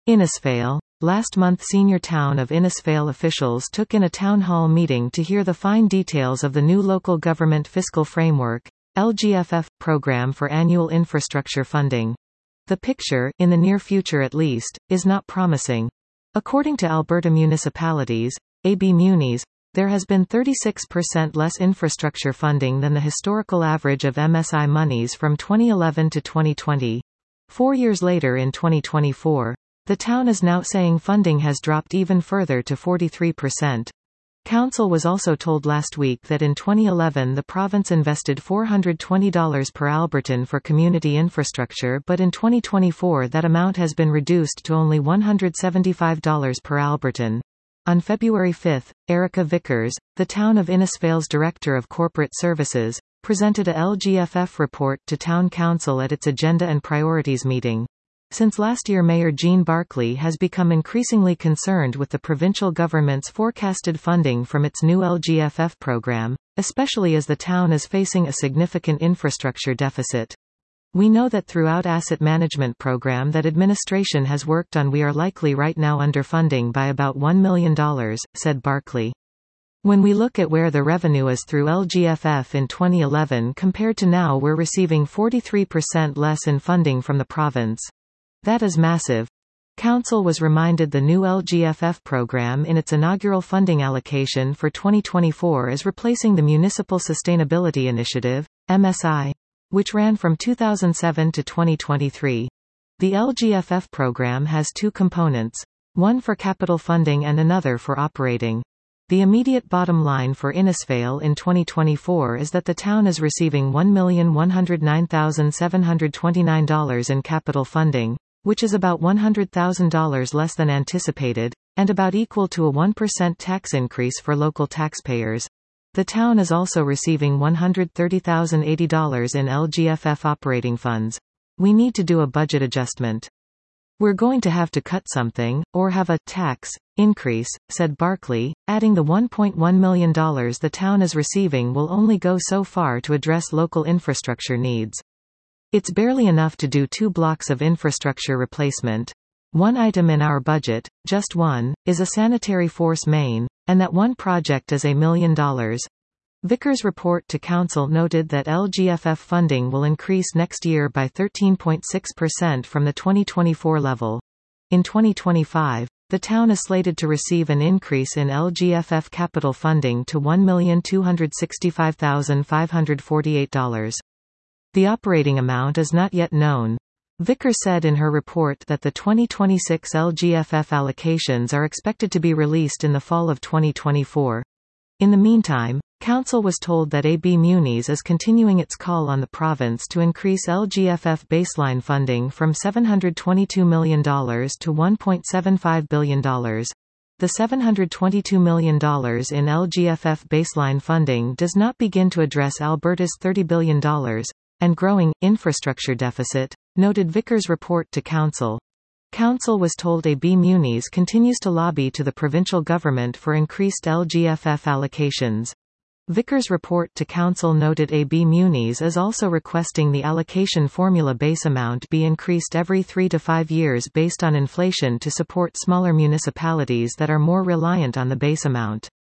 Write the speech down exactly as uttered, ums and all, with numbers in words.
Innisfail. Last month senior Town of Innisfail officials took in a town hall meeting to hear the fine details of the new Local Government Fiscal Framework L G F F, program for annual infrastructure funding. The picture, in the near future at least, is not promising. According to Alberta Municipalities, A B Munis, there has been thirty-six percent less infrastructure funding than the historical average of M S I monies from twenty eleven to twenty twenty. Four years later in twenty twenty-four, the town is now saying funding has dropped even further to forty-three percent. Council was also told last week that in twenty eleven the province invested four hundred twenty dollars per Albertan for community infrastructure, but in twenty twenty-four that amount has been reduced to only one hundred seventy-five dollars per Albertan. On February fifth, Erica Vickers, the Town of Innisfail's Director of Corporate Services, presented a L G F F report to Town Council at its Agenda and Priorities meeting. Since last year, Mayor Jean Barclay has become increasingly concerned with the provincial government's forecasted funding from its new L G F F program, especially as the town is facing a significant infrastructure deficit. We know that throughout asset management program that administration has worked on, we are likely right now underfunding by about one million dollars, said Barclay. When we look at where the revenue is through L G F F in twenty eleven compared to now, we're receiving forty-three percent less in funding from the province. That is massive. Council was reminded the new L G F F program in its inaugural funding allocation for twenty twenty-four is replacing the Municipal Sustainability Initiative, M S I, which ran from two thousand seven to twenty twenty-three. The L G F F program has two components, one for capital funding and another for operating. The immediate bottom line for Innisfail in twenty twenty-four is that the town is receiving one million one hundred nine thousand seven hundred twenty-nine dollars in capital funding, which is about one hundred thousand dollars less than anticipated, and about equal to a one percent tax increase for local taxpayers. The town is also receiving one hundred thirty thousand eighty dollars in L G F F operating funds. We need to do a budget adjustment. We're going to have to cut something, or have a tax increase, said Barclay, adding the one point one million dollars the town is receiving will only go so far to address local infrastructure needs. It's barely enough to do two blocks of infrastructure replacement. One item in our budget, just one, is a sanitary force main, and that one project is a million dollars. Vickers' report to Council noted that L G F F funding will increase next year by thirteen point six percent from the twenty twenty-four level. In twenty twenty-five, the town is slated to receive an increase in L G F F capital funding to one million two hundred sixty-five thousand five hundred forty-eight dollars. The operating amount is not yet known. Vickers said in her report that the twenty twenty-six L G F F allocations are expected to be released in the fall of twenty twenty-four. In the meantime, Council was told that A B Munis is continuing its call on the province to increase L G F F baseline funding from seven hundred twenty-two million dollars to one point seven five billion dollars. The seven hundred twenty-two million dollars in L G F F baseline funding does not begin to address Alberta's thirty billion dollars and growing infrastructure deficit, noted Vickers' report to Council. Council was told A B Munis continues to lobby to the provincial government for increased L G F F allocations. Vickers' report to Council noted A B Munis is also requesting the allocation formula base amount be increased every three to five years based on inflation to support smaller municipalities that are more reliant on the base amount.